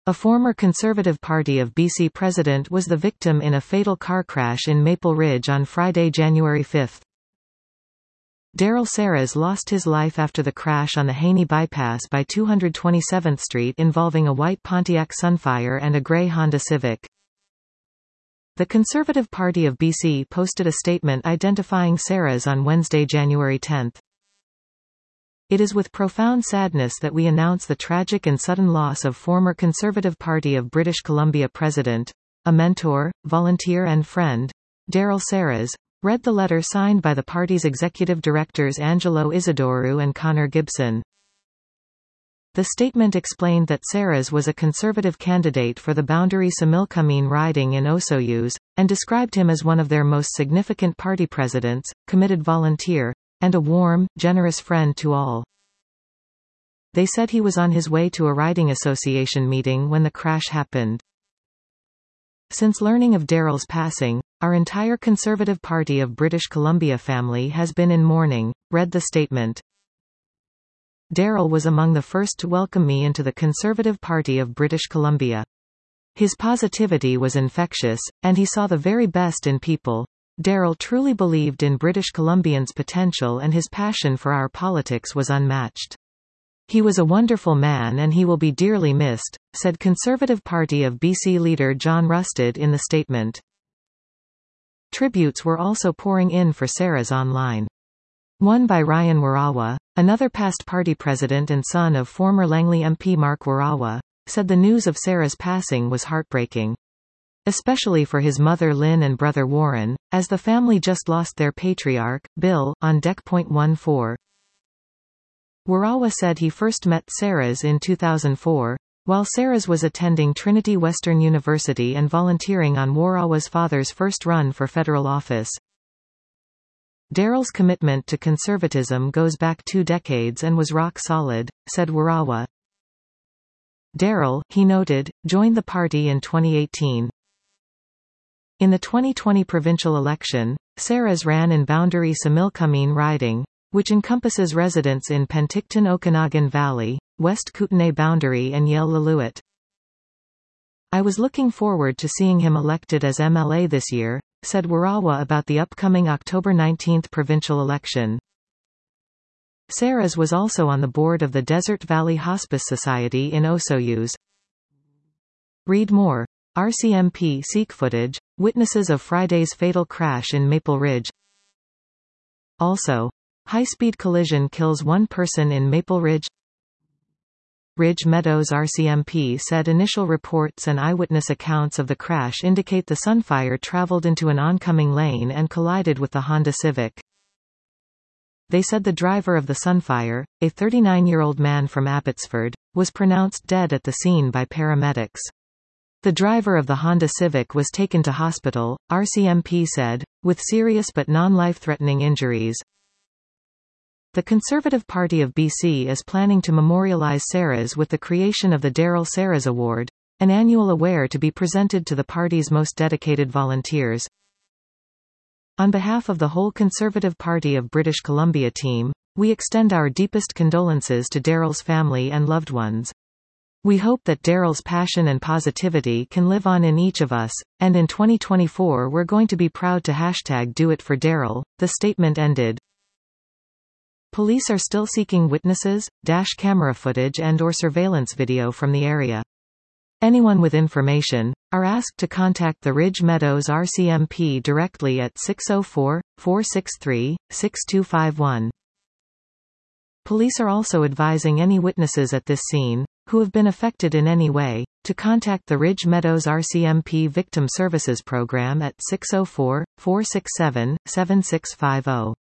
A former Conservative Party of BC president was the victim in a fatal car crash in Maple Ridge on Friday, January 5. Daryl Sarraz lost his life after the crash on the Haney Bypass by 227th Street involving a white Pontiac Sunfire and a grey Honda Civic. The Conservative Party of BC posted a statement identifying Sarraz on Wednesday, January 10. It is with profound sadness that we announce the tragic and sudden loss of former Conservative Party of British Columbia president, a mentor, volunteer and friend, Daryl Sarraz, read the letter signed by the party's executive directors Angelo Isidorou and Connor Gibson. The statement explained that Sarraz was a Conservative candidate for the Boundary-Similkameen riding in Osoyoos, and described him as one of their most significant party presidents, committed volunteer, and a warm, generous friend to all. They said he was on his way to a riding association meeting when the crash happened. Since learning of Daryl's passing, our entire Conservative Party of British Columbia family has been in mourning, read the statement. Daryl was among the first to welcome me into the Conservative Party of British Columbia. His positivity was infectious, and he saw the very best in people. Daryl truly believed in British Columbians' potential and his passion for our politics was unmatched. He was a wonderful man and he will be dearly missed, said Conservative Party of BC leader John Rustad in the statement. Tributes were also pouring in for Sarraz online. One by Ryan Warawa, another past party president and son of former Langley MP Mark Warawa, said the news of Sarraz's passing was heartbreaking. Especially for his mother Lynn and brother Warren, as the family just lost their patriarch, Bill, on deck. 14. Warawa said he first met Sarraz in 2004, while Sarraz was attending Trinity Western University and volunteering on Warawa's father's first run for federal office. Daryl's commitment to conservatism goes back 2 decades and was rock solid, said Warawa. Daryl, he noted, joined the party in 2018. In the 2020 provincial election, Sarraz ran in Boundary-Similkameen riding, which encompasses residents in Penticton-Okanagan Valley, West Kootenay Boundary and Yale-Lillooet. I was looking forward to seeing him elected as MLA this year, said Warawa about the upcoming October 19 provincial election. Sarraz was also on the board of the Desert Valley Hospice Society in Osoyoos. Read more. RCMP seek footage, witnesses of Friday's fatal crash in Maple Ridge. Also, high-speed collision kills 1 person in Maple Ridge. Ridge Meadows RCMP said initial reports and eyewitness accounts of the crash indicate the Sunfire traveled into an oncoming lane and collided with the Honda Civic. They said the driver of the Sunfire, a 39-year-old man from Abbotsford, was pronounced dead at the scene by paramedics. The driver of the Honda Civic was taken to hospital, RCMP said, with serious but non-life-threatening injuries. The Conservative Party of BC is planning to memorialise Sarraz with the creation of the Daryl Sarraz Award, an annual award to be presented to the party's most dedicated volunteers. On behalf of the whole Conservative Party of British Columbia team, we extend our deepest condolences to Daryl's family and loved ones. We hope that Daryl's passion and positivity can live on in each of us, and in 2024 we're going to be proud to #DoItForDaryl, the statement ended. Police are still seeking witnesses, dash camera footage and/or surveillance video from the area. Anyone with information are asked to contact the Ridge Meadows RCMP directly at 604-463-6251. Police are also advising any witnesses at this scene, who have been affected in any way, to contact the Ridge Meadows RCMP Victim Services Program at 604-467-7650.